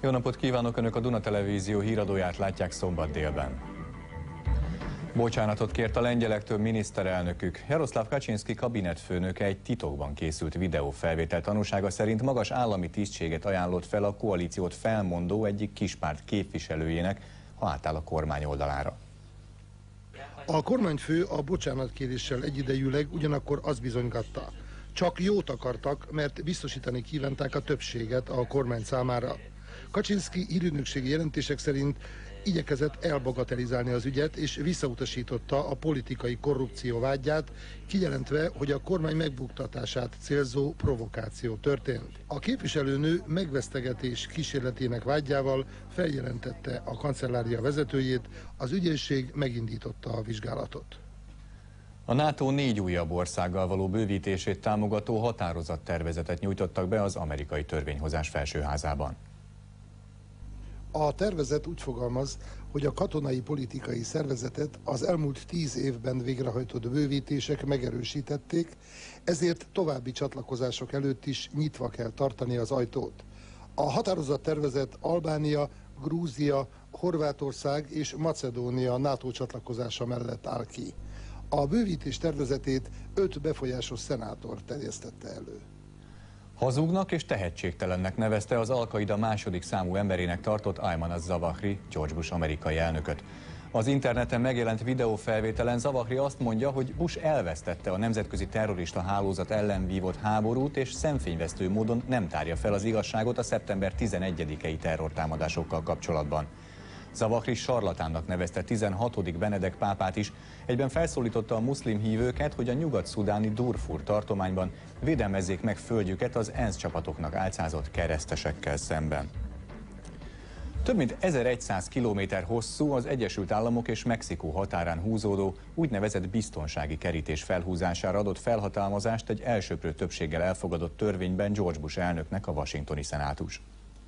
Jó napot kívánok! Önök a Duna Televízió híradóját látják szombat délben. Bocsánatot kért a lengyelektől miniszterelnökük. Jaroszláv Kaczynszki kabinetfőnöke egy titokban készült videófelvétel tanúsága szerint magas állami tisztséget ajánlott fel a koalíciót felmondó egyik kispárt képviselőjének, ha átáll a kormány oldalára. A kormányfő a bocsánatkéréssel egyidejűleg ugyanakkor azt bizonygatta, csak jót akartak, mert biztosítani kívánták a többséget a kormány számára. Kaczynszki hírügynökségi jelentések szerint igyekezett elbagatelizálni az ügyet, és visszautasította a politikai korrupció vádját, kijelentve, hogy a kormány megbuktatását célzó provokáció történt. A képviselőnő megvesztegetés kísérletének vádjával feljelentette a kancellária vezetőjét, az ügyészség megindította a vizsgálatot. A NATO 4 újabb országgal való bővítését támogató határozattervezetet nyújtottak be az amerikai törvényhozás felsőházában. A tervezet úgy fogalmaz, hogy a katonai politikai szervezetet az elmúlt 10 évben végrehajtott bővítések megerősítették, ezért további csatlakozások előtt is nyitva kell tartani az ajtót. A határozattervezet Albánia, Grúzia, Horvátország és Macedónia NATO csatlakozása mellett áll ki. A bővítés tervezetét 5 befolyásos szenátor terjesztette elő. Hazugnak és tehetségtelennek nevezte az Al-Qaida második számú emberének tartott Ayman az-Zawahri, George Bush amerikai elnököt. Az interneten megjelent videófelvételen Zawahri azt mondja, hogy Bush elvesztette a nemzetközi terrorista hálózat ellen vívott háborút, és szemfényvesztő módon nem tárja fel az igazságot a szeptember 11-i terrortámadásokkal kapcsolatban. Zawahri sarlatánnak nevezte 16. Benedek pápát is, egyben felszólította a muszlim hívőket, hogy a nyugat-szudáni Darfur tartományban védelmezzék meg földjüket az ENSZ csapatoknak álcázott keresztesekkel szemben. Több mint 1100 kilométer hosszú, az Egyesült Államok és Mexikó határán húzódó úgynevezett biztonsági kerítés felhúzására adott felhatalmazást egy elsöprő többséggel elfogadott törvényben George Bush elnöknek a washingtoni szenátus.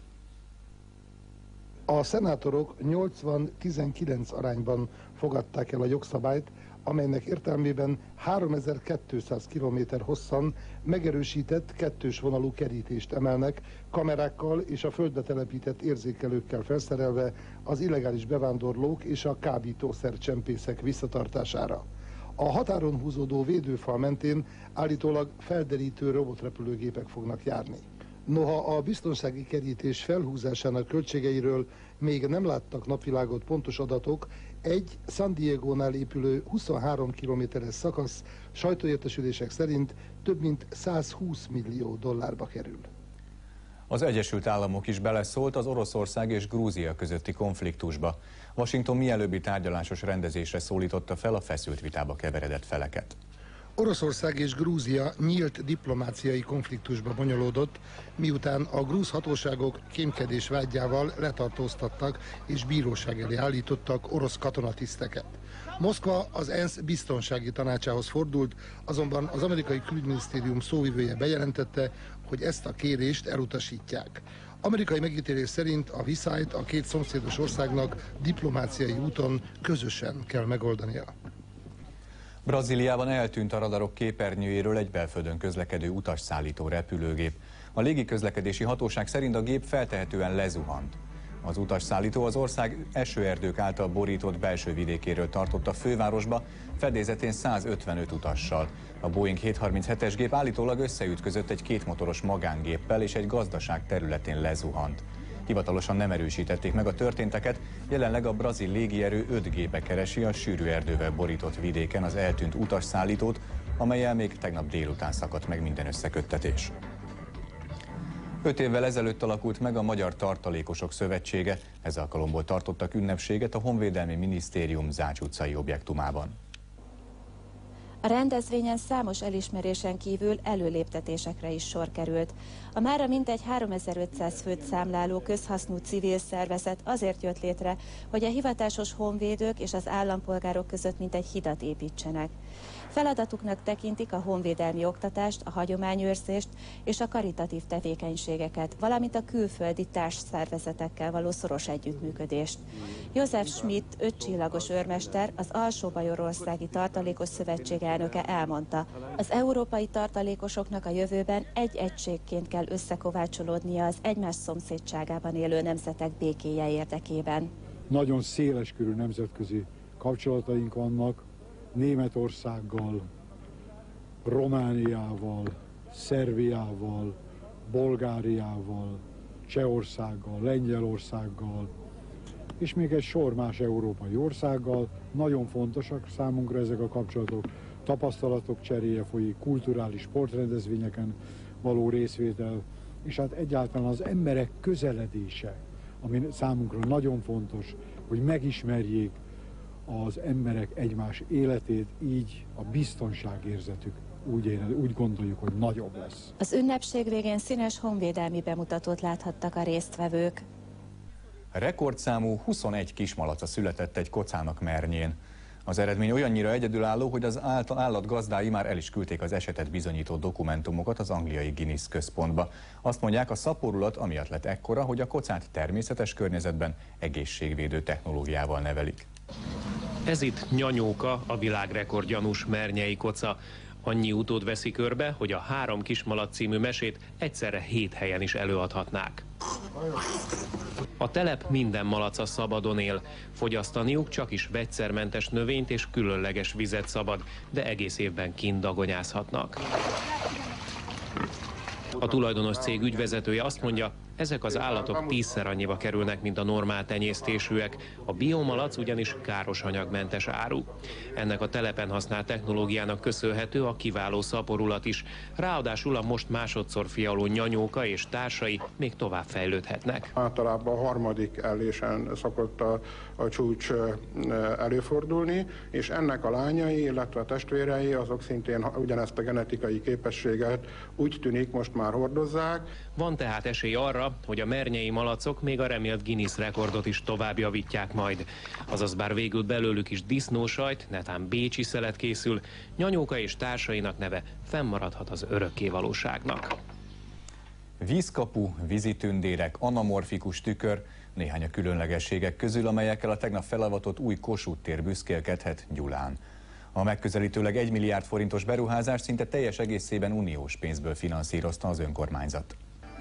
A szenátorok 80-19 arányban fogadták el a jogszabályt, amelynek értelmében 3200 km hosszan megerősített kettős vonalú kerítést emelnek, kamerákkal és a földbe telepített érzékelőkkel felszerelve az illegális bevándorlók és a kábítószercsempészek visszatartására. A határon húzódó védőfal mentén állítólag felderítő robotrepülőgépek fognak járni. Noha a biztonsági kerítés felhúzásának költségeiről még nem láttak napvilágot pontos adatok, egy San Diegónál épülő 23 kilométeres szakasz sajtóértesülések szerint több mint 120 millió dollárba kerül. Az Egyesült Államok is beleszólt az Oroszország és Grúzia közötti konfliktusba. Washington mielőbbi tárgyalásos rendezésre szólította fel a feszült vitába keveredett feleket. Oroszország és Grúzia nyílt diplomáciai konfliktusba bonyolódott, miután a grúz hatóságok kémkedés vádjával letartóztattak és bíróság elé állítottak orosz katonatiszteket. Moszkva az ENSZ biztonsági tanácsához fordult, azonban az amerikai külügyminisztérium szóvivője bejelentette, hogy ezt a kérést elutasítják. Amerikai megítélés szerint a viszályt a két szomszédos országnak diplomáciai úton közösen kell megoldania. Brazíliában eltűnt a radarok képernyőjéről egy belföldön közlekedő utasszállító repülőgép. A légiközlekedési hatóság szerint a gép feltehetően lezuhant. Az utasszállító az ország esőerdők által borított belső vidékéről tartott a fővárosba, fedélzetén 155 utassal. A Boeing 737-es gép állítólag összeütközött egy kétmotoros magángéppel és egy gazdaság területén lezuhant. Hivatalosan nem erősítették meg a történteket, jelenleg a brazil légierő 5 gépe keresi a sűrű erdővel borított vidéken az eltűnt utasszállítót, amellyel még tegnap délután szakadt meg minden összeköttetés. 5 évvel ezelőtt alakult meg a Magyar Tartalékosok Szövetsége, ez alkalomból tartottak ünnepséget a Honvédelmi Minisztérium Zács utcai objektumában. A rendezvényen számos elismerésen kívül előléptetésekre is sor került. A mára mintegy 3500 főt számláló közhasznú civil szervezet azért jött létre, hogy a hivatásos honvédők és az állampolgárok között mintegy hidat építsenek. Feladatuknak tekintik a honvédelmi oktatást, a hagyományőrzést és a karitatív tevékenységeket, valamint a külföldi társszervezetekkel való szoros együttműködést. József Schmidt, 5 csillagos őrmester, az Alsó-Bajorországi Tartalékos Szövetség elnöke elmondta, az európai tartalékosoknak a jövőben egy egységként kell összekovácsolódnia az egymás szomszédságában élő nemzetek békéje érdekében. Nagyon széleskörű nemzetközi kapcsolataink vannak Németországgal, Romániával, Szerbiával, Bulgáriával, Csehországgal, Lengyelországgal, és még egy sor más európai országgal. Nagyon fontosak számunkra ezek a kapcsolatok, tapasztalatok cseréje folyik, kulturális sportrendezvényeken való részvétel, és hát egyáltalán az emberek közeledése, ami számunkra nagyon fontos, hogy megismerjék az emberek egymás életét, így a biztonságérzetük úgy gondoljuk, hogy nagyobb lesz. Az ünnepség végén színes honvédelmi bemutatót láthattak a résztvevők. Rekordszámú 21 kismalaca született egy kocának Mernyén. Az eredmény olyannyira egyedülálló, hogy az állat gazdái már el is küldték az esetet bizonyító dokumentumokat az angliai Guinness központba. Azt mondják, a szaporulat amiatt lett ekkora, hogy a kocát természetes környezetben egészségvédő technológiával nevelik. Ez itt Nyanyóka, a világrekord gyanús mernyei koca. Annyi utód veszi körbe, hogy a 3 kismalac című mesét egyszerre 7 helyen is előadhatnák. A telep minden malaca szabadon él. Fogyasztaniuk csak is vegyszermentes növényt és különleges vizet szabad, de egész évben kint dagonyázhatnak. A tulajdonos cég ügyvezetője azt mondja, ezek az állatok 10-szer annyiba kerülnek, mint a normál tenyésztésűek. A biomalac ugyanis káros anyagmentes áru. Ennek a telepen használt technológiának köszönhető a kiváló szaporulat is. Ráadásul a most másodszor fialó Nyanyóka és társai még tovább fejlődhetnek. Általában a harmadik ellésen szokott a csúcs előfordulni, és ennek a lányai, illetve a testvérei, azok szintén ugyanezt a genetikai képességet úgy tűnik most már hordozzák. Van tehát esély arra, hogy a mernyei malacok még a remélt Guinness rekordot is tovább javítják majd. Azaz bár végül belőlük is disznósajt, netán bécsi szelet készül, Nyanyóka és társainak neve fennmaradhat az örökkévalóságnak. Vízkapu, vízitündérek, anamorfikus tükör, néhány a különlegességek közül, amelyekkel a tegnap felavatott új Kossuth tér büszkélkedhet Gyulán. A megközelítőleg 1 milliárd forintos beruházást szinte teljes egészében uniós pénzből finanszírozta az önkormányzat.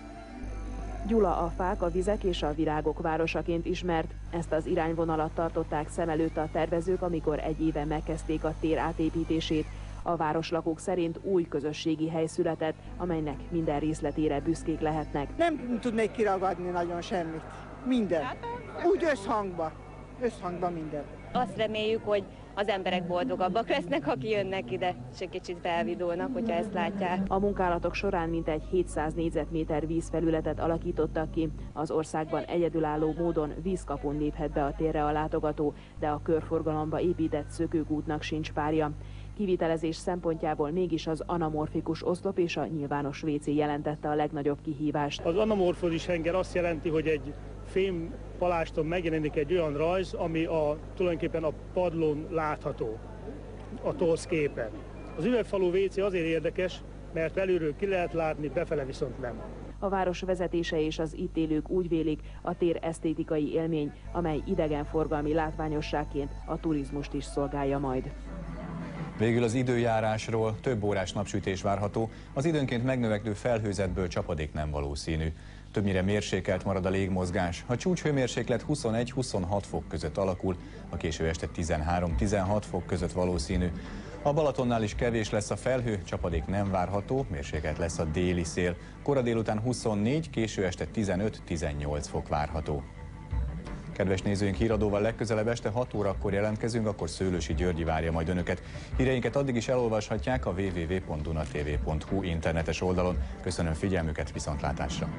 Gyula a fák, a vizek és a virágok városaként ismert. Ezt az irányvonalat tartották szem előtt a tervezők, amikor egy éve megkezdték a tér átépítését. A városlakók szerint új közösségi hely született, amelynek minden részletére büszkék lehetnek. Nem tudnék kiragadni nagyon semmit. Minden. Úgy összhangban minden. Azt reméljük, hogy az emberek boldogabbak lesznek, akik jönnek ide, és egy kicsit felvidulnak, hogyha ezt látják. A munkálatok során mintegy 700 négyzetméter vízfelületet alakítottak ki. Az országban egyedülálló módon vízkapun léphet be a térre a látogató, de a körforgalomba épített szökőkútnak sincs párja. Kivitelezés szempontjából mégis az anamorfikus oszlop és a nyilvános WC jelentette a legnagyobb kihívást. Az anamorfózis henger azt jelenti, hogy egy fém paláston megjelenik egy olyan rajz, ami tulajdonképpen a padlón látható, a torszképen. Az üvegfalú WC azért érdekes, mert belülről ki lehet látni, befele viszont nem. A város vezetése és az itt élők úgy vélik, a tér esztétikai élmény, amely idegenforgalmi látványosságként a turizmust is szolgálja majd. Végül az időjárásról: több órás napsütés várható, az időnként megnövekvő felhőzetből csapadék nem valószínű. Többnyire mérsékelt marad a légmozgás. A csúcshőmérséklet 21-26 fok között alakul, a késő este 13-16 fok között valószínű. A Balatonnál is kevés lesz a felhő, csapadék nem várható, mérsékelt lesz a déli szél. Kora délután 24, késő este 15-18 fok várható. Kedves nézőink, híradóval legközelebb este 6 órakor jelentkezünk, akkor Szőlősi Györgyi várja majd önöket. Híreinket addig is elolvashatják a www.dunatv.hu internetes oldalon. Köszönöm figyelmüket, viszontlátásra!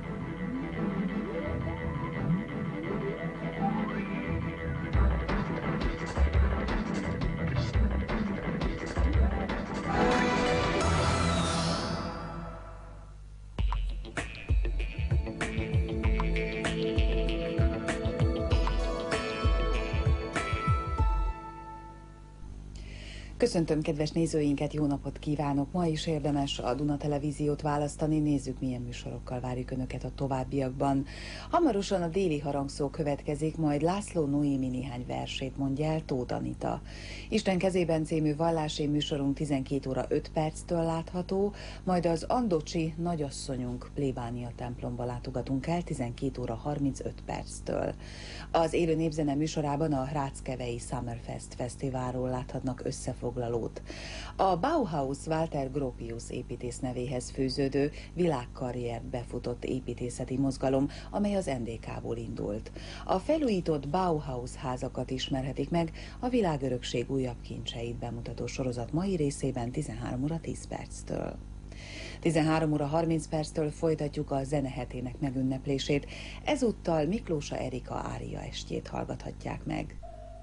Köszöntöm kedves nézőinket, jó napot kívánok! Ma is érdemes a Duna Televíziót választani, nézzük milyen műsorokkal várjuk Önöket a továbbiakban. Hamarosan a déli harangszó következik, majd László Noémi néhány versét mondja el Tóth Anita. Isten kezében című vallási műsorunk 12 óra 5 perctől látható, majd az Andocsi nagyasszonyunk plébánia templomba látogatunk el 12 óra 35 perctől. Az élő népzene műsorában a Ráckevei Summerfest fesztiválról láthatnak összefoglalót. A Bauhaus Walter Gropius építész nevéhez fűződő világkarriert befutott építészeti mozgalom, amely az NDK-ból indult. A felújított Bauhaus házakat ismerhetik meg a világörökség újabb kincseit bemutató sorozat mai részében 13 óra 10 perctől. 13 óra 30 perctől folytatjuk a zenehetének megünneplését, ezúttal Miklósa Erika ária estjét hallgathatják meg.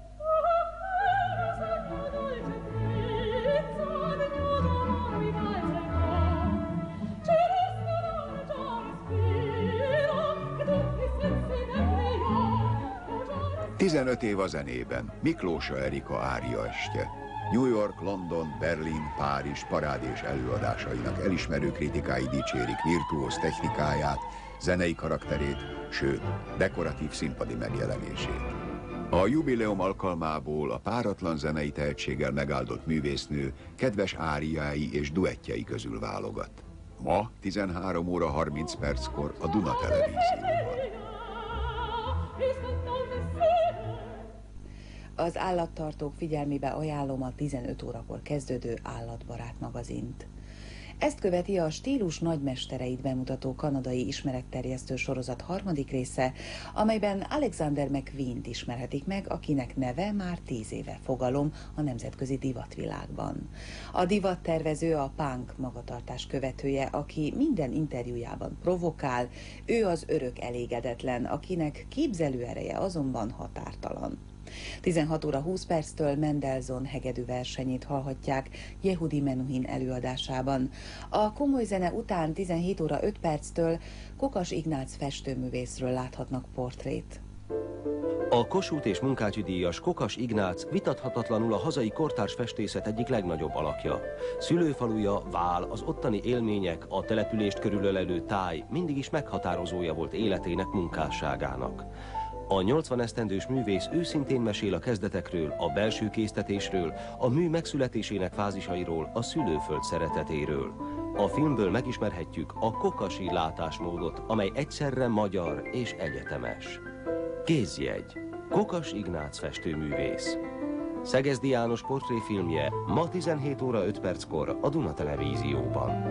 Tizenöt év a zenében, Miklósa Erika ária estje. New York, London, Berlin, Párizs parád és előadásainak elismerő kritikái dicsérik virtuóz technikáját, zenei karakterét, sőt, dekoratív színpadi megjelenését. A jubileum alkalmából a páratlan zenei tehetséggel megáldott művésznő kedves áriái és duettjei közül válogat. Ma 13 óra 30 perckor a Duna Televízióban. Az állattartók figyelmébe ajánlom a 15 órakor kezdődő Állatbarát magazint. Ezt követi a stílus nagymestereit bemutató kanadai ismeretterjesztő sorozat harmadik része, amelyben Alexander McQueen-t ismerhetik meg, akinek neve már 10 éve fogalom a nemzetközi divatvilágban. A divattervező a punk magatartás követője, aki minden interjújában provokál, ő az örök elégedetlen, akinek képzelőereje azonban határtalan. 16 óra 20 perctől Mendelssohn hegedű versenyét hallhatják Yehudi Menuhin előadásában. A komoly zene után 17 óra 5 perctől Kokas Ignác festőművészről láthatnak portrét. A Kossuth és Munkácsi díjas Kokas Ignác vitathatatlanul a hazai kortárs festészet egyik legnagyobb alakja. Szülőfaluja, Vál, az ottani élmények, a települést körülölelő táj mindig is meghatározója volt életének, munkásságának. A 80 esztendős művész őszintén mesél a kezdetekről, a belső késztetésről, a mű megszületésének fázisairól, a szülőföld szeretetéről. A filmből megismerhetjük a kokasi látásmódot, amely egyszerre magyar és egyetemes. Kézjegy. Kokas Ignác festőművész. Szegezdi János portréfilmje ma 17 óra 5 perckor a Duna Televízióban.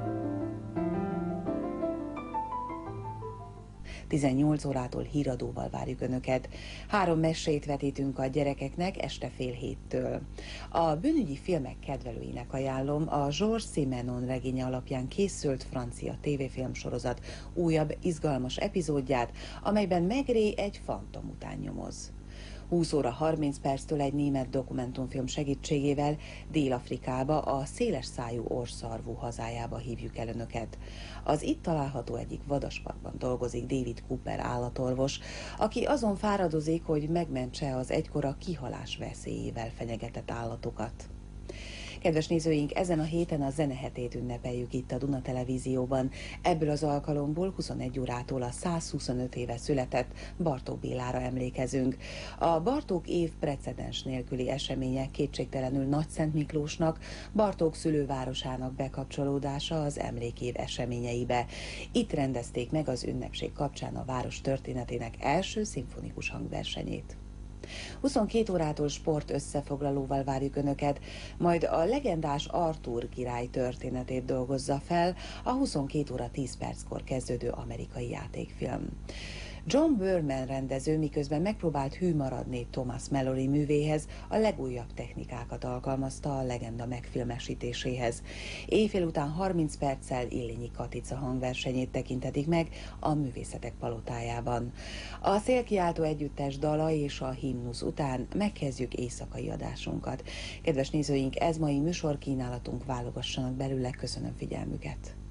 18 órától híradóval várjuk Önöket. 3 mesét vetítünk a gyerekeknek este fél 7-től. A bűnügyi filmek kedvelőinek ajánlom a Georges Simenon regénye alapján készült francia tévéfilmsorozat újabb, izgalmas epizódját, amelyben Maigret egy fantom után nyomoz. 20 óra 30 perctől egy német dokumentumfilm segítségével Dél-Afrikába, a szélesszájú orrszarvú hazájába hívjuk el Önöket. Az itt található egyik vadasparkban dolgozik David Cooper állatorvos, aki azon fáradozik, hogy megmentse az egykor a kihalás veszélyével fenyegetett állatokat. Kedves nézőink, ezen a héten a zenehetét ünnepeljük itt a Duna Televízióban. Ebből az alkalomból 21 órától a 125 éve született Bartók Bélára emlékezünk. A Bartók év precedens nélküli eseménye kétségtelenül Nagyszent Miklósnak, Bartók szülővárosának bekapcsolódása az emlékév eseményeibe. Itt rendezték meg az ünnepség kapcsán a város történetének első szimfonikus hangversenyét. 22 órától sport összefoglalóval várjuk Önöket, majd a legendás Arthur király történetét dolgozza fel a 22 óra 10 perckor kezdődő amerikai játékfilm. John Boorman rendező miközben megpróbált hű maradni Thomas Mallory művéhez, a legújabb technikákat alkalmazta a legenda megfilmesítéséhez. Éjfél után 30 perccel Illényi Katica hangversenyét tekintetik meg a Művészetek Palotájában. A Szélkiáltó együttes dala és a himnusz után megkezdjük éjszakai adásunkat. Kedves nézőink, ez mai műsorkínálatunk, válogassanak belőle, köszönöm figyelmüket!